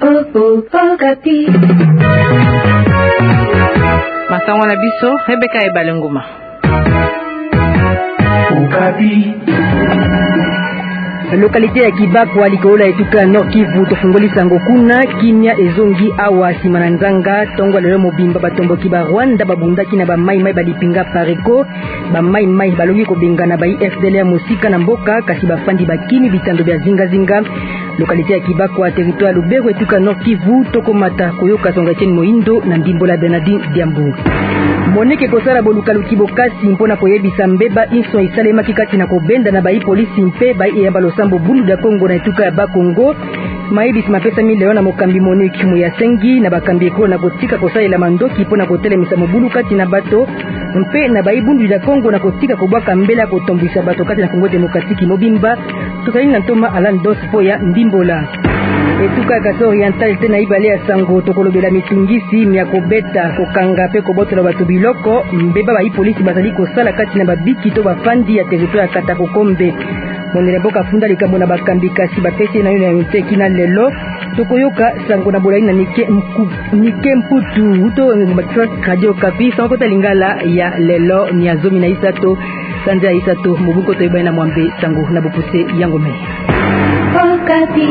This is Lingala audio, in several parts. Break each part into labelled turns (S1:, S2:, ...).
S1: Okapi. Masango na biso Rebeka Ebalenguma. Okapi.
S2: Localité ya Kibakwa likola etuka Nord Kivu tofungoli sango kuna kimia ezongi awa simananzanga tongwa lelo mobimba batomboki ba Rwanda babundaki na ba mai balipinga pareko ba mai balongi ko bengana ba FDLR musika na mboka kasi bafandi bakini bitando bya zinga localité ya Kibakwa territoire Lubero etuka Nord Kivu tokomata koyoka songa Chen Moindo na Ndimbola Bernardin Diambu moneke kosala bolukaluki bokasi mpona koyebisa mbeba inso isalema kikati na kobenda na bai polisi mpe bai eyamba losambo bundu da Kongo na etuka ya Bakongo maibisi mapesa miliona mokambi moneki mu ya sengi na bakambi ekolo na kotika kosalela mandoki mpona kotelemisa mobulu kati na bato mpe na bai bundu da Kongo na kotika kobwaka mbela kotombisa bato kati na Kongo demokratiki mobimba tokali na ntoma Alan Dos poya Ndimbola etuka Kasai Oriental tena ibale ya sango tokolobela mitungisi mya kobeta kokanga pe kobotola bato biloko mbeba bai polisi bazali kosala kati na babiki to bafandi ya territoire ya Katakokombe monene boka funda likambo na bakambi kasi bapesi na yona yote kina lelo tokoyoka sango na bolai na nike mputu uto ngomba radio Okapi sango lingala ya lelo ni azomi na isato sanza isato mubuko to ibana mwambe sango na bopuse yango me Okapi.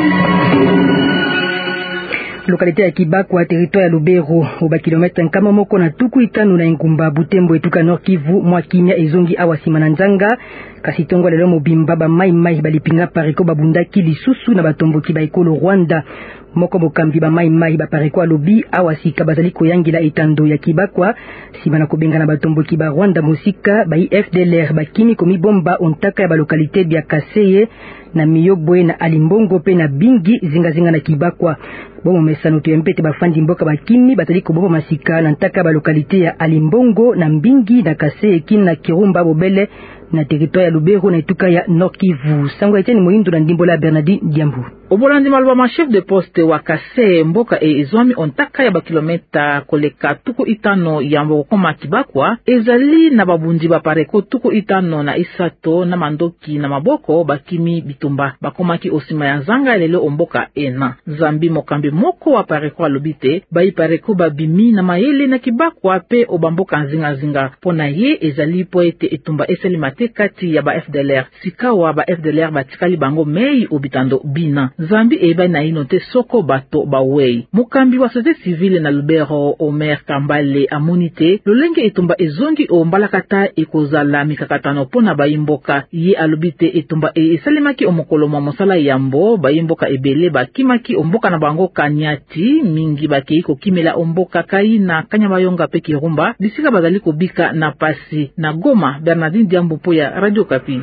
S2: Localité ya Kibakwa territoire ya Lubero oba kilomita nkama moko na tuku itano na Ngumba Butembo etuka Nord Kivu mwa kimia ezongi awa simananzanga kasi tongo lelo mobimba ba mai balipinga pareko babundaki lisusu na batomboki ba ekolo Rwanda moko bokambi ba mai bapareko alobi awa sika bazali koyangila etando ya Kibakwa simana kobengana batomboki ba Rwanda musika ba FDLR bakimi komi bomba ontaka ya ba localité bya Kaseye na Miyobwe na Alimbongo pe na Bingi zinga na Kibakwa bomo mesano to mpete bafandi mboka bakimi batali koboba masika na ntaka ba localité ya Alimbongo na Mbingi na Kaseye kin na Kirumba Bobele na territoire ya Lubero na etuka ya Nord Kivu sango Etienne Moindo na Ndimbola Bernardin Diambu
S3: obolandi maluba ma chef de poste wa Kaseye mboka ezwami ontaka ya bakilometa koleka tuku itano ya mbokoma Kibakwa ezali na babundi bapareko tuku itano na isato na mandoki na maboko bakimi bitumba bakomaki osima ya zanga lelo omboka ena zambi mokambi moko wa pareko alobite bai pareko babimi na mayele na Kibakwa pe obamboka nzinga pona ye ezali po ete etumba eseli mate kati ya ba FDLR sikawa ba FDLR batikali bango mei obitando bina zambi eba na inote soko bato bawei mukambi wa société civile na Lubero Omer Kambale amonite lolenge etumba ezongi ombalakata ekozala mikakatano pona baimboka ye alobite etumba esalemaki omokolo mwa mosala yambo baimboka ebele bakimaki omboka na bango kanyati mingi bakei kokimela omboka kai na Kanyabayonga pe Kirumba bisika bazali kobika na pasi na Goma. Bernardine Diambu poya Radio Okapi.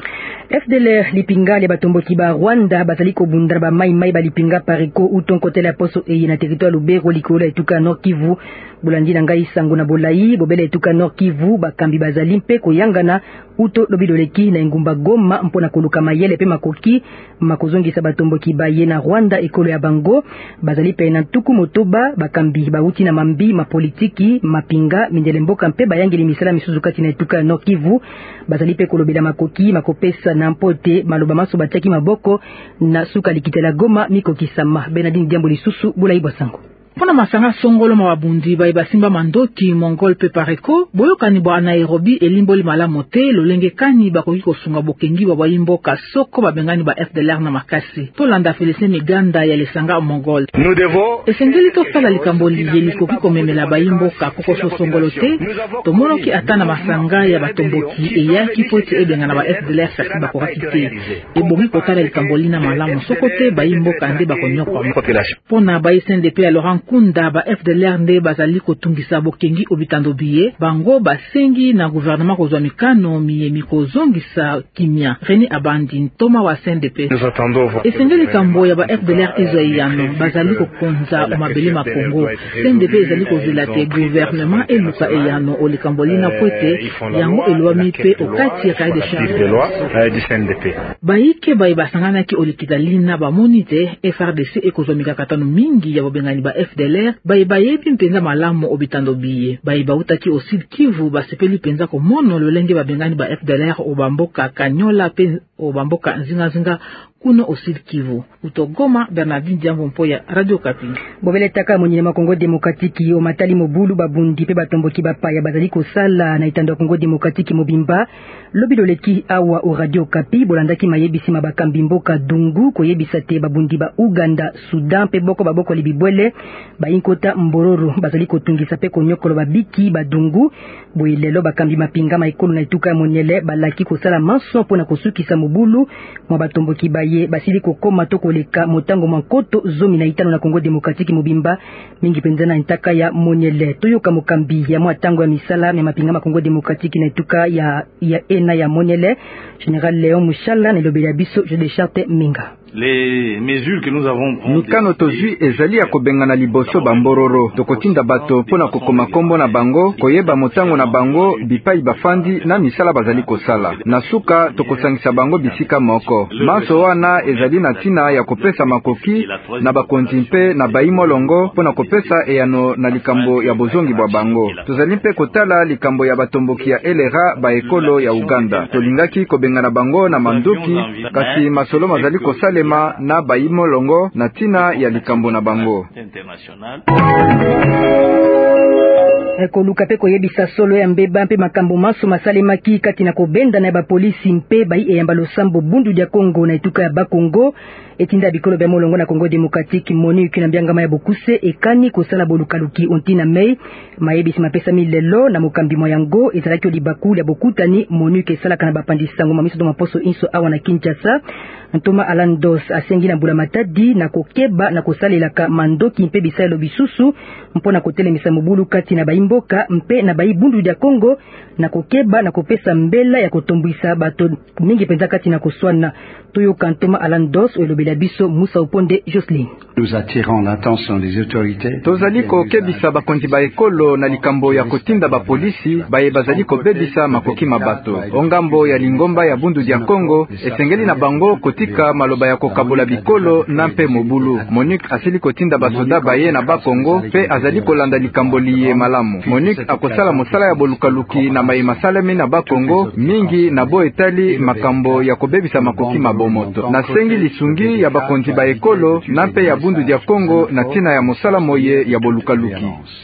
S2: FDLR lipinga le batomboki ba Rwanda bazali kobundra ba mai balipinga pariko utonkotela poso eye na territoire Lubero likola etuka Nord Kivu bulandi na ngai sango na bolai bobele etuka Nord Kivu bakambi bazali mpe koyangana uto lobidoleki na Ngumba Goma mpona koluka mayele pe makoki makozongisa batomboki baye na Rwanda ekolo ya bango bazali pe na tuku motoba bakambi bauti na mambi mapolitiki mapinga mindele mboka mpe bayangeli misala misuzu kati na etuka Nord Kivu bazali pe kolobela makoki makopesa na mpote maloba maso batiaki maboko na suka likitela Goma mikokisama Bernardine Diambo lisusu bulai bosango
S3: pona masanga songolo mawabundi bai basimba mandoki Mongol pe pareko boyokani bwa Nairobi elimboli malamu te lolenge kani bakoki kosunga bokengi wa baimboka soko babengani ba FDLR na makasi tolanda Felicien Miganda ya lesanga Mongol esengeli tosala likamboli yelikoki komemela baimboka kokoso songolo te tomonoki atana masanga ya batomboki eyaki poti ebengana ba FDLR saki bakokaki te ebongi kotala likamboli na malamu soko te baimboka nde bakonyokwa pona bai SNDP ya Laurent Kunda ba FDLR nde bazali kotungisa bokengi obitando biye bango basengi na gouvernement kozwa mikano miyemi kozongisa kimia Reni Abandi ntoma wa SNDP esengeli kambo ya ba FDLR ezayano bazali kokonza omabele makongo SNDP ezali kozela te gouvernement eluka eyano olikambolina kwete yango elwami pe okati ya kaide charge baike bai basanganaki olikidalina bamonite FRDC ekozwa mikakatano mingi ya bobengani ba FDLR bayebi mpenza malamu obitando biye bautaki au Sud Kivu basepeli penza komono lolenge babengani ba FDLR obamboka Kanyola pe obamboka nzinga kuno au Sud Kivu. Utogoma, Bernardine Diambo Mpoya, Radio Kapi.
S2: Bobele taka monyele ma Congo Démocratique o matali mobulu babundi pe batomboki bapaya bazali kosala na itando Congo Démocratique mobimba lobi loleki awa o Radio Kapi bolandaki mayebisi mabakambi mboka dungu koyebisa te babundi ba Uganda, Sudan pe boko baboko libibwele bayinkota mbororo bazali kotungisa pe konyokolo babiki badungu boyelelo bakambi mapinga maikolo na ituka monyele balaki kosala manso pona kosukisa mobulu mwa batomboki baye basili kokoma to koleka motango mankoto zomi na itano na Congo Démocratique mobimba mingi penzana ntaka ya monyele toyoka mokambi ya mwa tango ya misala ya mapinga ma Congo Démocratique na ituka ya ena ya monyele Général Léon Mushala na lobela biso je de charte minga.
S4: Les mesures que nous avons prises
S5: mikano tozwi ezali ya kobengana liboso bambororo tokotinda bato pona kokoma kombo na bango koyeba motango na bango bipai bafandi na misala bazali kosala na suka tokosangisa bango bisika moko maso wana ezali na tina ya kopesa makoki na bakonzi mpe na baimolongo pona kopesa eyano na likambo ya bozongi bwa bango tozali mpe kotala likambo ya batomboki ya LRA baekolo ya Uganda tolingaki kobengana bango na manduki kasi masolo mazali kosala na baimo longo na tina ya likambo na bango
S2: koluka pe koyebisa solo ya mbeba mpe makambo maso masalemaki kati na kobenda na ba polisi mpe bai eyamba losambo bundu dia Kongo na etuka ya Bakongo etinda bikolo bya molongo na Congo Démocratique MONUC na byangama ya bokuse ekani kosala bolukaluki ontina mei mayebisi mapesa milelo na mokambi moyango ezalaki olibaku ya bokutani MONUC esalaka na bapandisango mamiso to maposo inso awa na Kinshasa Ntoma Alandos asengi na Mbula Matadi na kokeba na kosalelaka mandoki mpe bisaelo bisusu mpona kotelemisa mobulu kati na baimboka mpe na baibundu dia Kongo na kokeba na kopesa mbela ya kotombwisa bato mingi penza kati na koswana toyo Ntoma Alandos olobela biso Musa Oponde Jocelyn.
S6: Nous attirons l'attention des autorités.
S5: Tozali kokebisa bakonzi ba ekolo na likambo ya kotinda ba polisi baye bazali kobebisa makoki mabato ongambo ya lingomba ya bundu dia Kongo esengeli na bango kotika maloba ya kokabola bikolo na mpe mobulu MONUC asili kotinda basoda baye na Bakongo pe azali kolanda likambo liye malamu MONUC akosala mosala ya bolukaluki na mai masalemi na Bakongo mingi na bo etali makambo ya kobebisa makoki mabomoto na sengi lisungi ya bakonzi ba ekolo na mpe ya bundu dia Kongo na tina ya mosala moye ya bolukaluki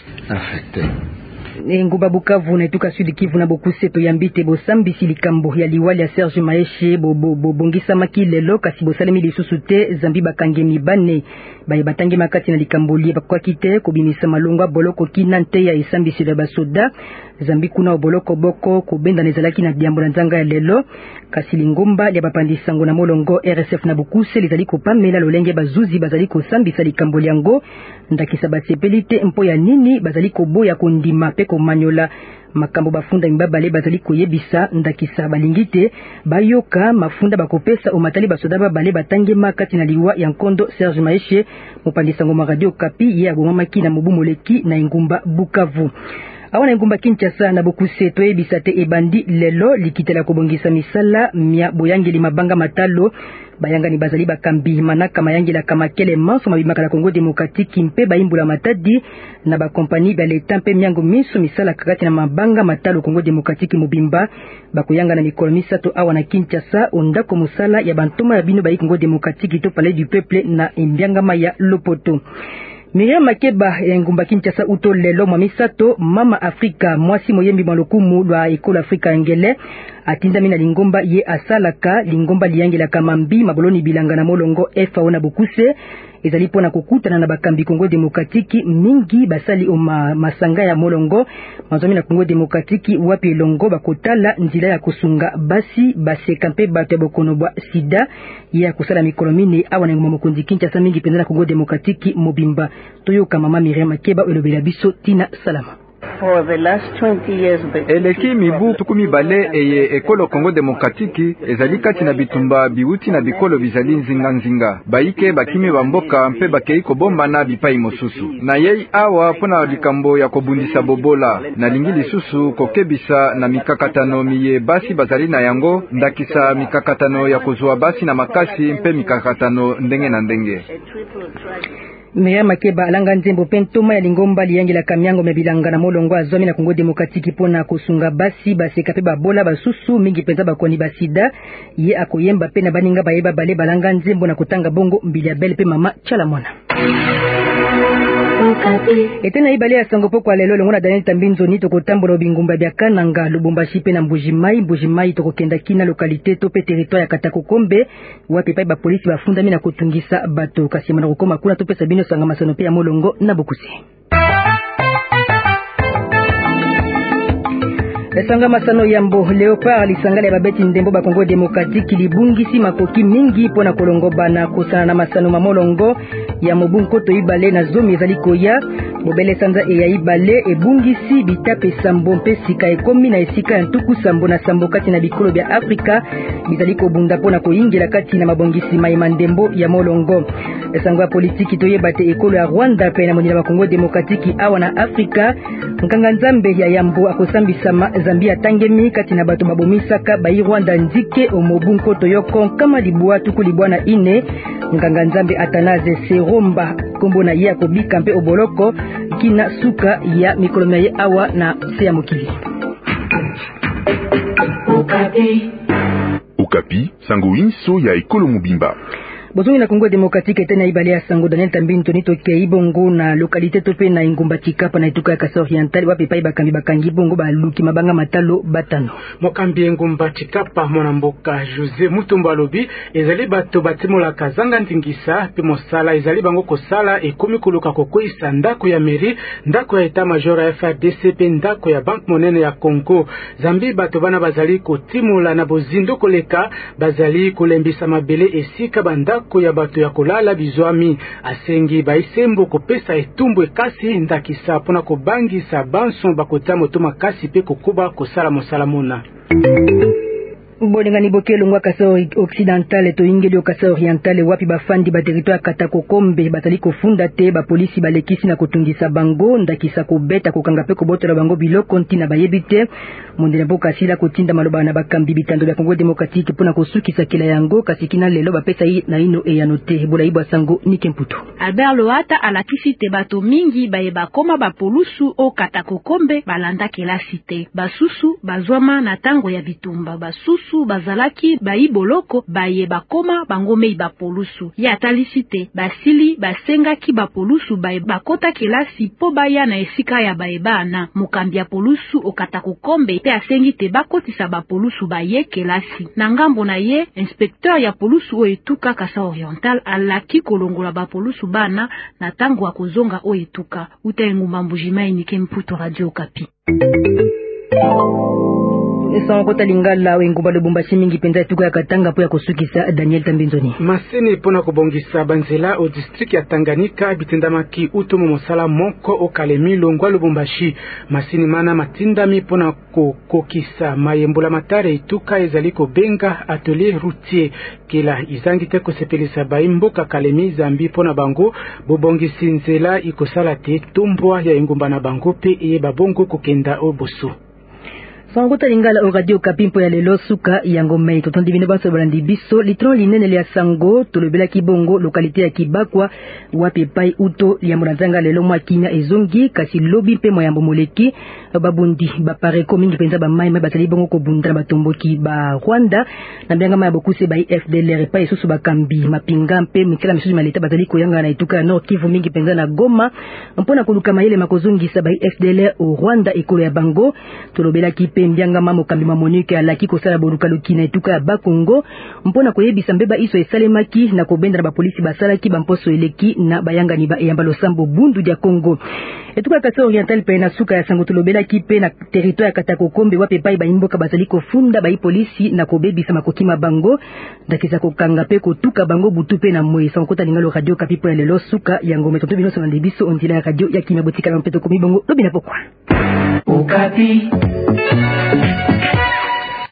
S2: Nguba Bukavu na etuka Sud Kivu na bokuse to yambite bosambisi likambo ya liwali ya Serge Maeshe bongisa makilelo kasi bosalemi lisusu te zambi bakangemi bane baye batangi makati na likambo liye bakwaki te kobimisa malongwa boloko kinante ya esambisi de basoda zambi kuna boloko boko kobenda nezalaki na diambo na nzanga ya lelo kasi lingomba ya bapandisango na molongo RSF na bokuse lizali kopamela lolenge bazuzi bazali kosambisa likambo liango ndakisa batsepelite mpo ya nini bazali koboya kondima pe komanyola makambo bafunda mibabale bazali koyebisa ndakisa balingite bayoka mafunda bakopesa omatali basoda babale batangema kati na liwa ya nkondo Serge Maeshe mopandisango ma Radio Kapi ye abomamaki na mobu moleki na Ngumba Bukavu. Awana Ngumba Kinshasa na bokuse toyebisa te ebandi lelo likitela kobongisa misala mia boyangeli mabanga matalo bayanga ni bazali bakambi manaka mayangela kamakele manso mabimaka na Congo Démocratique mpe baimbula matadi na bakompani baleta mpe miango miso misala kakati na mabanga matalo Congo Démocratique mobimba bakoyanga na mikolo misato awa na Kinshasa ondako musala ya bantoma ya bino bayi Congo Démocratique to Palais du Peuple na imbiangama ya Lopoto. Miriam Makeba ya Ngumba Kinshasa uto lelo mwamisato mama Afrika mwasi moyembi malokumu lwa Ekolo Afrika ngele atinda mina lingomba ye asalaka lingomba liangela kamambi maboloni bilanga na molongo FAO na bokuse ezali pona kokutana na bakambi Congo Démocratique mingi basali oma masanga ya molongo mazomi na Congo Démocratique wapi longo bakotala nzila ya kusunga basi baseka mpe bato ya bokono bwa sida ya kusala mikolo mine awa na mokonzi Kinshasa mingi penza na Congo Démocratique mobimba toyoka mama Miriam Makeba elobela biso Tina Salama.
S7: For the last 20 years,
S5: eleki mibu tukumi bale eye ekolo Congo Démocratique ezali kati na bitumba biuti na bikolo bizali nzinga baike bakimi bamboka mpe bakei kobomba na bipai mosusu na yei awa pona likambo ya kobundisa bobola na lingi lisusu kokebisa na mikakatano miye basi bazali na yango ndakisa mikakatano ya kozwa basi na makasi mpe mikakatano ndenge na ndenge.
S2: Meya Makeba alanga nzembo pentoma ya lingomba liangela kamyango mebilanga na molongo azwami na Kongo Demokratiki pona kosunga basi baseka pe babola basusu mingi penza bakoni basida ye akoyemba pe na baninga bayeba bale balanga nzembo na kotanga bongo mbili ya bele pe mama Chalamona. Etena ibale ya sango poko alelo longo na Daniel Tambinzoni toko tambola bingumba bya Kananga Lubumbashi pe na Mbujimai toko kenda kina lokalite to pe territoire ya Katakokombe wapi pa ba polisi bafundami na kotungisa bato kasi mana kokoma kuna to pe sabino sanga masano pe ya molongo na bokusi. Esanga masano yambo Leopard lisangala ya babeti ndembo ba Kongo Demokratiki libungisi makoki mingi pona kolongo bana kosana na masano mamolongo ya mobunko to ibale na zomi ezali koya mobele sanza ya ibale ebungisi bitape sambo mpe sika ekomi na esika ya ntuku sambo na sambo kati na bikolo bya Afrika bizali kobunda pona koyingela kati na mabongisi maima ndembo ya molongo. Esanga ya politiki to yebate ekolo ya Rwanda pe na monina ba Kongo Demokratiki awa na Afrika nkanga nzambe ya yambo akosambisama Zambia tangemi kati na bato babomisaka bai Rwanda nzike omobunko toyoko kama libwa tuku libwa na ine nganga nzambe Atanaze Seromba kombo na ye akobika mpe oboloko kina suka ya mikolo na ye awa na se ya mokili.
S8: Okapi sango inso ya ekolo mobimba.
S2: Bozongi na Kongo Demokratiki etena ibale ya sango Daniel Tambinzoni toke ibongo na lokalite tope na Ingumba Chikapa na ituka ya Kasa Oriental wapi pa bakangi bongo baluki mabanga matalo batano.
S9: Mokambi Ingumba Chikapa mwana mboka Jose Mutumba lobi ezali bato batimola kazanga ntingisa pe mosala ezali bango kosala ekomi kuluka kokoisa ndako ya mairie ndako ya etat major ya FARDC pe ndako ya bank monene ya Congo. Zambi bato bana bazali kotimula na bozindo koleka bazali kolembisa mabele esika bandako ya bato ya kolala bizwami asengi baisembo kopesa etumbu ekasi ndakisa pona kobangisa banson bakota motoma kasi pe kokuba kosala mosala mona.
S2: Bolengani bokelo ngwa Kasa Occidental to ingeli Kasa Oriental wapi bafandi ba territoire Katakokombe batali kofunda te ba polisi balekisi na kotungisa bango ndakisa kobeta kokanga pe kobotola bango biloko ntina bayebite mondela boka sila kotinda maloba na bakambi bitando ya Kongo Demokratiki pona kosukisa kila yango kasikina lelo bapesa na ino e ya note bolaibwa sango Nikemputu.
S10: Albert Loata alakisi te bato mingi bayeba koma ba polusu o Katakokombe balanda kelasi te basusu bazwama na tango ya bitumba basusu bazalaki baiboloko bayeba koma bangomei bapolusu ya talisite basili basengaki bapolusu bakota kelasi po baya na esika ya baebana mokambi ya polusu o Katakokombe pe asengi te bakotisa bapolusu baye kelasi na ngambo na ye inspecteur ya polusu o etuka Kasa Oriental alaki kolongola bapolusu bana na tango akozonga o etuka uta Ingumba Mbujimai Nikemputu Radio Okapi.
S2: Esan kota lingala Ingumba Lubumbashi mingi penza etuka ya Katanga po ya kosukisa Daniel Tambinzoni.
S9: Masini pona kubongisa banzela o district ya Tanganyika bitindamaki utomo mosala moko o Kalemi longwa Lubumbashi masini mana matindami pona kokisa mayembola matare etuka ezali kobenga atelier routier kila izangi te kosepelisa baimboka Kalemi Zambi pona bango bobongisi nzela ikosala te tumbwa ya Ingumba na bango pe eye babongo kokenda obosu.
S2: Sangota lingala o Radio Okapi mpo ya lelo suka yango mei totondi bino banso balandi biso litron linene le sango tolobela kibongo lokalite ya Kibakwa wapi pai uto ya monazanga lelo mwa kinya ezongi kasi lobi pe moyambo moleki babundi bapareko mingi penza ba mai basali bongo ko bundra batomboki ba Rwanda na bianga ma bokuse ba FDLR pa esusu bakambi mapinga mpe mikela misusu maleta bazali koyanga na ituka Nord Kivu mingi penza na Goma mpona koluka mayele makozongisa ba FDLR o Rwanda ekolo ya bango tolobela kipe mbianga mamo kambi Monique alaki kosala boluka lukina etuka ya Bakongo mpona koyebisa mbeba iso esalemaki na kobenda na ba polisi basalaki bamposo eleki na bayanga ni ba eyamba losambo bundu dia Kongo etuka Kasa Oriental pe na suka ya sango tolobela kipe na territoire ya Katakokombe wapi pai baimboka bazali kofunda bai polisi na kobebisa makokima bango ndakisa kokanga pe kotuka bango butu pe na moyi sango kota lingalo Radio Okapi po ya lelo suka yango metoto bino sona ndebiso ondila radio ya kimia botika na mpeto komi bongo lobina pokwa Okapi.